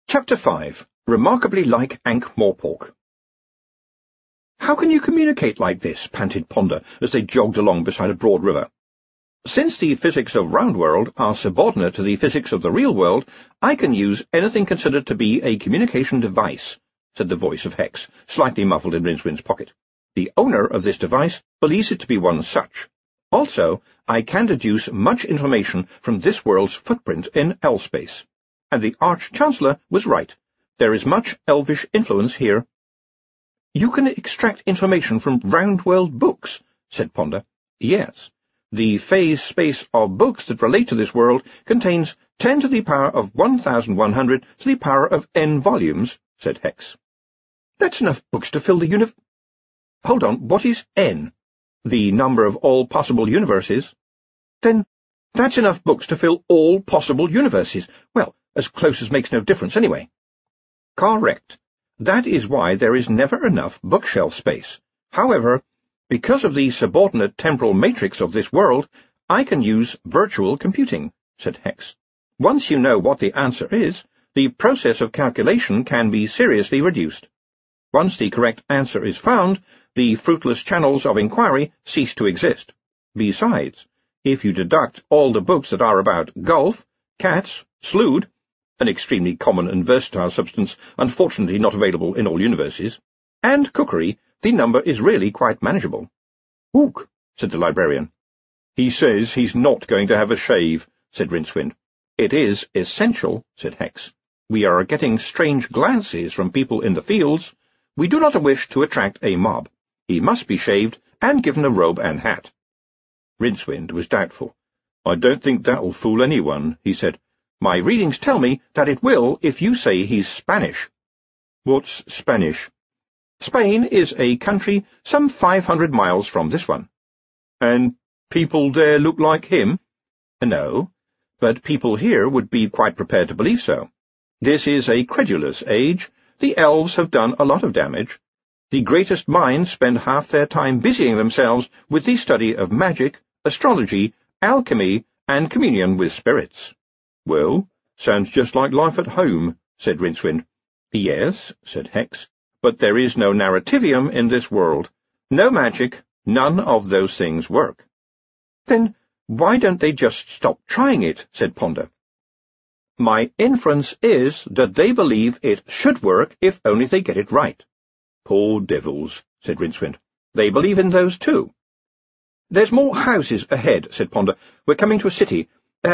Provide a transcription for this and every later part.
Chapter 5. Remarkably like Ankh-Morpork. "How can you communicate like this?" panted Ponder as they jogged along beside a broad river. "Since the physics of Roundworld are subordinate to the physics of the real world, I can use anything considered to be a communication device," said the voice of Hex, slightly muffled in RinceWind's pocket. "The owner of this device believes it to be one such. Also, I can deduce much information from this world's footprint in L-space. And the Arch-Chancellor was right. There is much elvish influence here." "You can extract information from Roundworld books," said Ponder. "Yes. The phase space of books that relate to this world contains 10 to the power of 1,100 to the power of n volumes," said Hex. "That's enough books to fill the Hold on, what is n?" "The number of all possible universes." "Then that's enough books to fill all possible universes. Well, as close as makes no difference anyway." "Correct. That is why there is never enough bookshelf space. However, because of the subordinate temporal matrix of this world, I can use virtual computing," said Hex. "Once you know what the answer is, the process of calculation can be seriously reduced. Once the correct answer is found, the fruitless channels of inquiry cease to exist. Besides, if you deduct all the books that are about golf, cats, slood, an extremely common and versatile substance, unfortunately not available in all universes, and cookery, the number is really quite manageable." "Ook," said the librarian. "He says he's not going to have a shave," said Rincewind. "It is essential," said Hex. "We are getting strange glances from people in the fields. We do not wish to attract a mob. He must be shaved and given a robe and hat." Rincewind was doubtful. "I don't think that'll fool anyone," he said. "My readings tell me that it will if you say he's Spanish." "What's Spanish?" "Spain is a country some 500 miles from this one." "And people there look like him?" "No, but people here would be quite prepared to believe so. This is a credulous age. The elves have done a lot of damage. The greatest minds spend half their time busying themselves with the study of magic, astrology, alchemy, and communion with spirits." "Well, sounds just like life at home," said Rincewind. "Yes," said Hex, "but there is no narrativium in this world. No magic, none of those things work." "Then why don't they just stop trying it?" said Ponder. "My inference is that they believe it should work if only they get it right." "Poor devils," said Rincewind. "They believe in those too." "There's more houses ahead," said Ponder. "We're coming to a city.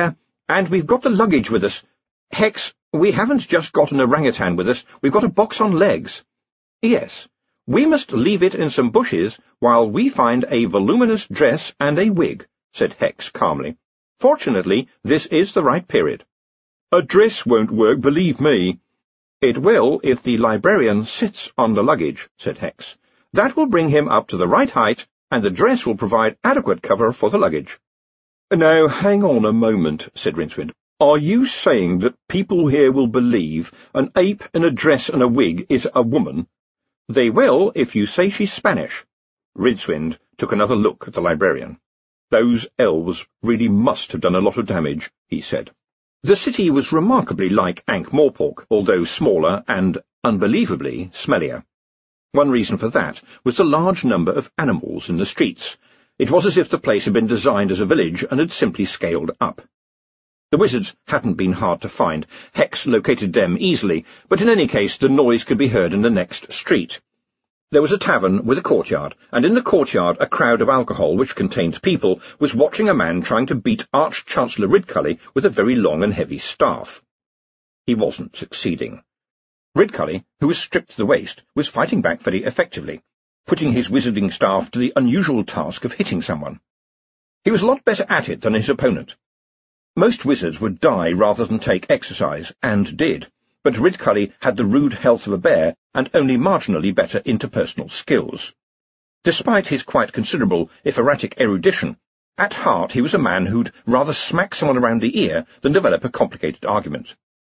And we've got the luggage with us. Hex, we haven't just got an orangutan with us, we've got a box on legs." "Yes, we must leave it in some bushes while we find a voluminous dress and a wig," said Hex calmly. "Fortunately, this is the right period." "A dress won't work, believe me." "It will if the librarian sits on the luggage," said Hex. "That will bring him up to the right height, and the dress will provide adequate cover for the luggage." "Now, hang on a moment," said Rincewind. "Are you saying that people here will believe an ape in a dress and a wig is a woman?" "They will if you say she's Spanish." Rincewind took another look at the librarian. "Those elves really must have done a lot of damage," he said. The city was remarkably like Ankh-Morpork, although smaller and unbelievably smellier. One reason for that was the large number of animals in the streets. It was as if the place had been designed as a village and had simply scaled up. The wizards hadn't been hard to find. Hex located them easily, but in any case the noise could be heard in the next street. There was a tavern with a courtyard, and in the courtyard a crowd of alcohol, which contained people, was watching a man trying to beat Arch-Chancellor Ridcully with a very long and heavy staff. He wasn't succeeding. Ridcully, who was stripped to the waist, was fighting back very effectively, putting his wizarding staff to the unusual task of hitting someone. He was a lot better at it than his opponent. Most wizards would die rather than take exercise, and did, but Ridcully had the rude health of a bear and only marginally better interpersonal skills. Despite his quite considerable, if erratic, erudition, at heart he was a man who'd rather smack someone around the ear than develop a complicated argument.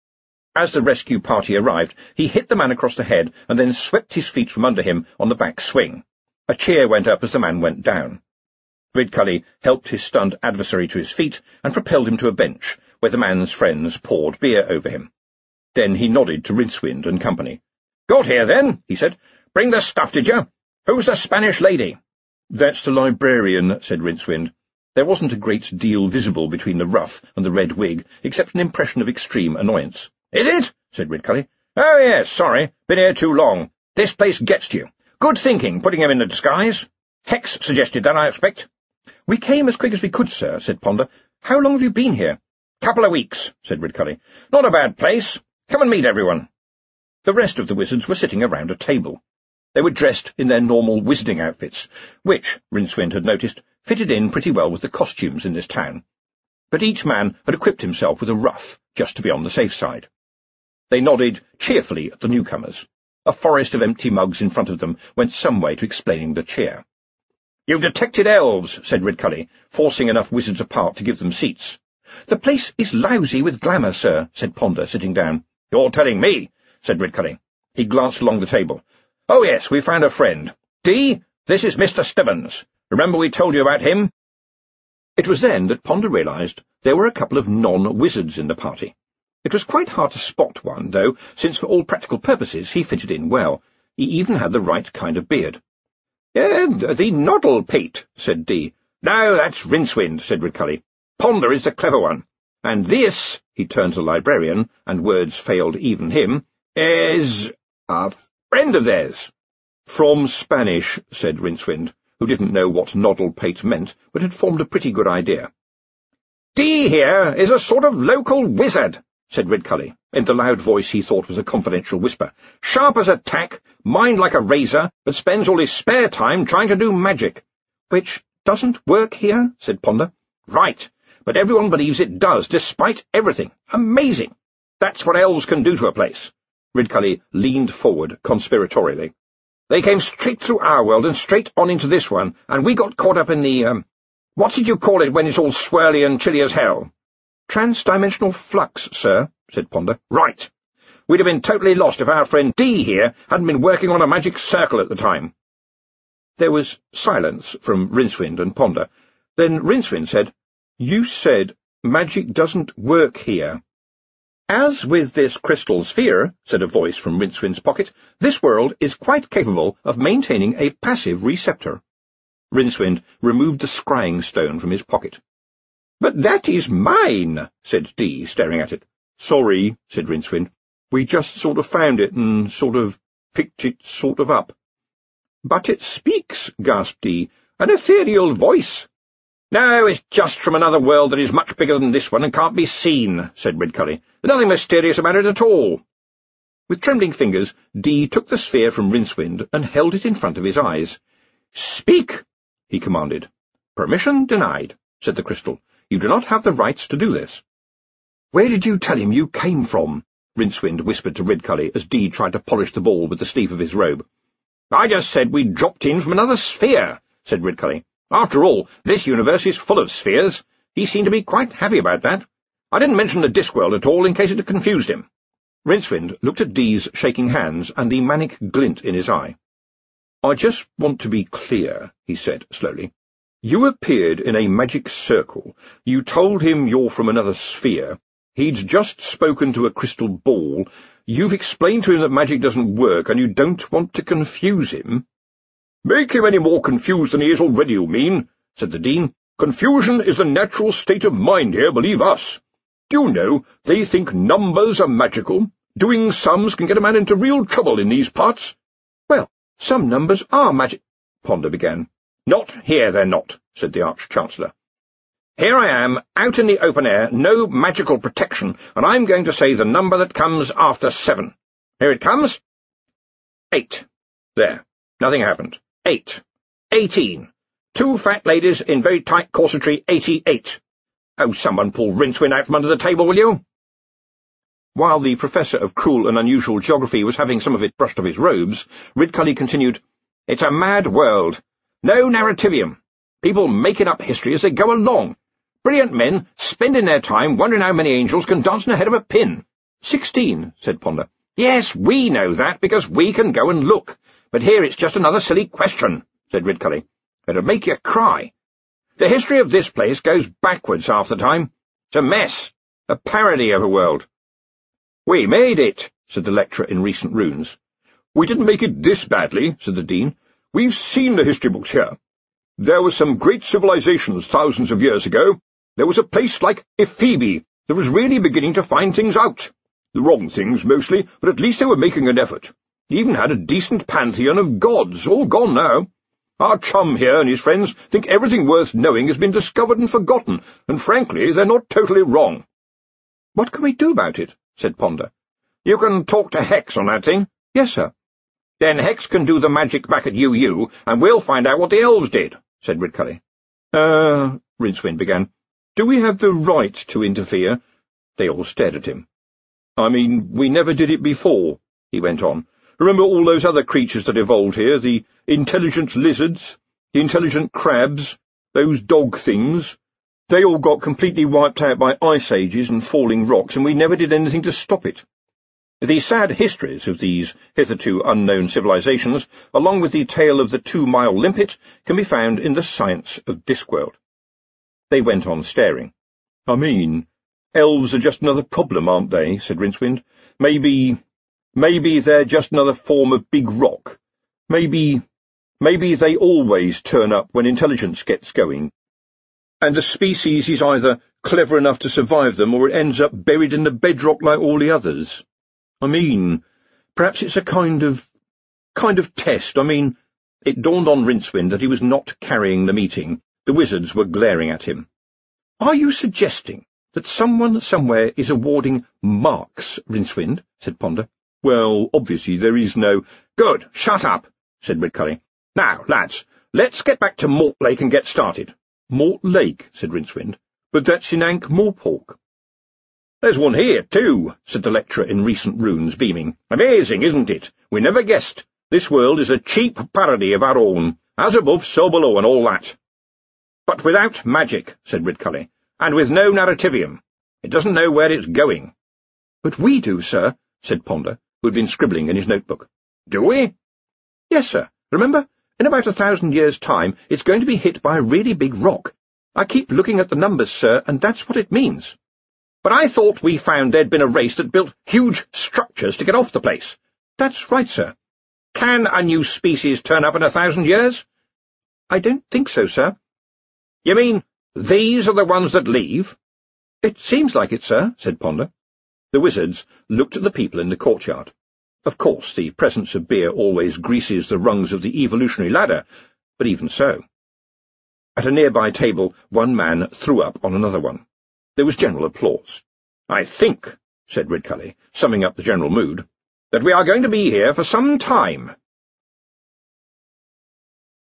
As the rescue party arrived, he hit the man across the head and then swept his feet from under him on the back swing. A cheer went up as the man went down. Ridcully helped his stunned adversary to his feet and propelled him to a bench, where the man's friends poured beer over him. Then he nodded to Rincewind and company. "Got here, then," he said. "Bring the stuff, did you? Who's the Spanish lady?" "That's the librarian," said Rincewind. There wasn't a great deal visible between the ruff and the red wig, except an impression of extreme annoyance. "Is it?" said Ridcully. "Oh, yes, sorry. Been here too long. This place gets to you. Good thinking, putting him in a disguise. Hex suggested that, I expect." "We came as quick as we could, sir," said Ponder. "How long have you been here?" "Couple of weeks," said Ridcully. "Not a bad place. Come and meet everyone." The rest of the wizards were sitting around a table. They were dressed in their normal wizarding outfits, which, Rincewind had noticed, fitted in pretty well with the costumes in this town. But each man had equipped himself with a ruff, just to be on the safe side. They nodded cheerfully at the newcomers. A forest of empty mugs in front of them went some way to explaining the cheer. "You've detected elves," said Ridcully, forcing enough wizards apart to give them seats. "The place is lousy with glamour, sir," said Ponder, sitting down. "You're telling me," said Ridcully. He glanced along the table. "Oh, yes, we found a friend. Dee, this is Mr. Stibbons. Remember we told you about him?" It was then that Ponder realized there were a couple of non-wizards in the party. It was quite hard to spot one, though, since for all practical purposes he fitted in well. He even had the right kind of beard. "The Noddlepate," said Dee. "No, that's Rincewind," said Ridcully. "Ponder is the clever one. And this," he turned to the librarian, and words failed even him, "is a friend of theirs." "From Spanish," said Rincewind, who didn't know what Noddlepate meant, but had formed a pretty good idea. "Dee here is a sort of local wizard," said Ridcully, in the loud voice he thought was a confidential whisper. "Sharp as a tack, mind like a razor, but spends all his spare time trying to do magic." "Which doesn't work here," said Ponder. "Right, but everyone believes it does, despite everything. Amazing! That's what elves can do to a place." Ridcully leaned forward conspiratorially. "They came straight through our world and straight on into this one, and we got caught up in the, what did you call it when it's all swirly and chilly as hell?" "Trans-dimensional flux, sir," said Ponder. "Right. We'd have been totally lost if our friend Dee here hadn't been working on a magic circle at the time." There was silence from Rincewind and Ponder. Then Rincewind said, "You said magic doesn't work here." "As with this crystal sphere," said a voice from Rincewind's pocket, "this world is quite capable of maintaining a passive receptor." Rincewind removed the scrying stone from his pocket. "But that is mine," said Dee, staring at it. "Sorry," said Rincewind. "We just sort of found it and sort of picked it sort of up." "But it speaks," gasped Dee. "An ethereal voice." "No, it's just from another world that is much bigger than this one and can't be seen," said Ridcully. "There's nothing mysterious about it at all." With trembling fingers, Dee took the sphere from Rincewind and held it in front of his eyes. "Speak," he commanded. "Permission denied," said the crystal. "You do not have the rights to do this." "Where did you tell him you came from?" Rincewind whispered to Ridcully as Dee tried to polish the ball with the sleeve of his robe. "I just said we'd dropped in from another sphere," said Ridcully. "After all, this universe is full of spheres. He seemed to be quite happy about that. I didn't mention the Discworld at all in case it had confused him." Rincewind looked at Dee's shaking hands and the manic glint in his eye. "I just want to be clear," he said slowly. "You appeared in a magic circle. You told him you're from another sphere. He'd just spoken to a crystal ball. You've explained to him that magic doesn't work, and you don't want to confuse him." "Make him any more confused than he is already, you mean," said the Dean. "Confusion is the natural state of mind here, believe us. Do you know, they think numbers are magical. Doing sums can get a man into real trouble in these parts." "Well, some numbers are magic—" Ponder began. "Not here, they're not," said the Arch-Chancellor. "Here I am, out in the open air, no magical protection, and I'm going to say the number that comes after 7. Here it comes. 8. There. Nothing happened. 8. 18. 2 fat ladies in very tight corsetry, 88. Oh, someone pull Rincewind out from under the table, will you?" While the Professor of Cruel and Unusual Geography was having some of it brushed off his robes, Ridcully continued, "It's a mad world. No narrativium. People making up history as they go along. Brilliant men spending their time wondering how many angels can dance in the head of a pin." 16, said Ponder. "Yes, we know that, because we can go and look. But here it's just another silly question," said Ridcully. "It'll make you cry. The history of this place goes backwards half the time. It's a mess. A parody of a world." "We made it," said the lecturer in recent runes. "We didn't make it this badly," said the dean. "We've seen the history books here. There were some great civilizations thousands of years ago. There was a place like Ephebi that was really beginning to find things out. The wrong things, mostly, but at least they were making an effort. They even had a decent pantheon of gods, all gone now. Our chum here and his friends think everything worth knowing has been discovered and forgotten, and frankly, they're not totally wrong." "What can we do about it?" said Ponder. "You can talk to Hex on that thing." "Yes, sir." "Then Hex can do the magic back at UU, and we'll find out what the elves did," said Ridcully. Rincewind began. "Do we have the right to interfere?" They all stared at him. "I mean, we never did it before," he went on. "Remember all those other creatures that evolved here, the intelligent lizards, the intelligent crabs, those dog things? They all got completely wiped out by ice ages and falling rocks, and we never did anything to stop it. The sad histories of these hitherto unknown civilizations, along with the tale of the 2-mile limpet, can be found in the Science of Discworld." They went on staring. "I mean, elves are just another problem, aren't they?" said Rincewind. Maybe they're just another form of big rock. Maybe they always turn up when intelligence gets going, and the species is either clever enough to survive them or it ends up buried in the bedrock like all the others. I mean, perhaps it's a kind of test. I mean..." It dawned on Rincewind that he was not carrying the meeting. The wizards were glaring at him. "Are you suggesting that someone somewhere is awarding marks, Rincewind?" said Ponder. "Well, obviously there is no—" "Good, shut up," said Ridcully. "Now, lads, let's get back to Mortlake and get started." "Mortlake," said Rincewind. "But that's in Ankh-Morpork." "There's one here, too," said the lecturer in recent runes, beaming. "Amazing, isn't it? We never guessed. This world is a cheap parody of our own. As above, so below, and all that." "But without magic," said Ridcully, "and with no narrativium. It doesn't know where it's going." "But we do, sir," said Ponder, who had been scribbling in his notebook. "Do we?" "Yes, sir. Remember, in about 1,000 years' time, it's going to be hit by a really big rock. I keep looking at the numbers, sir, and that's what it means." "But I thought we found there'd been a race that built huge structures to get off the place." "That's right, sir." "Can a new species turn up in 1,000 years?" "I don't think so, sir." "You mean these are the ones that leave?" "It seems like it, sir," said Ponder. The wizards looked at the people in the courtyard. Of course, the presence of beer always greases the rungs of the evolutionary ladder, but even so. At a nearby table, one man threw up on another one. There was general applause. "I think," said Ridcully, summing up the general mood, "that we are going to be here for some time."